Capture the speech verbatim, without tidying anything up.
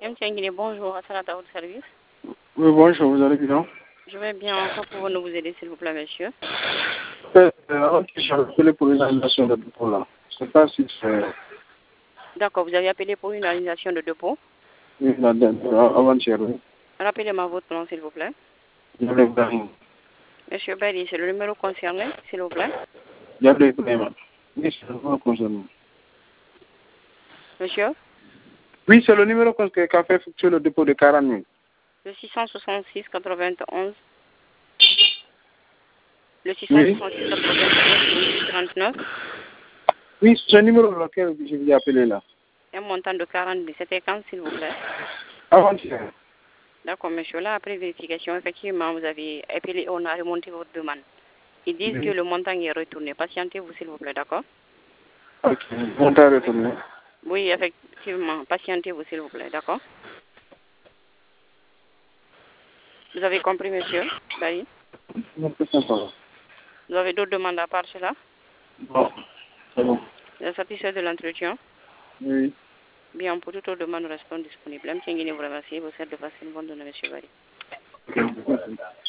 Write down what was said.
M. Tianguiné, bonjour, à à votre service. Oui, bonjour, vous allez bien? Je vais bien, encore pouvons-nous vous aider, s'il vous plaît, monsieur? Euh, avant que j'ai appelé pour une annulation de dépôt là. Je ne sais pas si c'est D'accord, vous avez appelé pour une annulation de dépôt. oui, la dernière, avant-hier, oui. Rappelez-moi votre nom, s'il vous plaît. Diable Ibrahim. Monsieur Barry, c'est le numéro concerné, s'il vous plaît. Diable Ibrahim. Oui, c'est le numéro concerné. Monsieur? Oui, c'est le numéro qui a fait effectuer le dépôt de quarante mille. Le six cent soixante-six quatre-vingt-onze. Le six cent Oui. soixante-six quatre-vingt-onze trente-neuf. Oui, c'est le numéro auquel je vous ai appelé là. Un montant de quarante mille. C'était quand, s'il vous plaît? Avant-hier. D'accord, monsieur. Là, après vérification, effectivement, vous avez appelé, on a remonté votre demande. Ils disent Oui. que le montant est retourné. Patientez-vous, s'il vous plaît, d'accord? Ok. Montant retourné. Oui, effectivement. Patientez-vous, s'il vous plaît, d'accord? Vous avez compris, monsieur Barry? Non, c'est sympa. Vous avez d'autres demandes à part cela? Bon, c'est bon. Vous êtes satisfait de l'entretien? Oui. Bien, pour toute autre demande, nous restons disponibles. M. Tianguiné vous remercie. Vous êtes de passer une bonne journée, monsieur Barry. Ok, merci.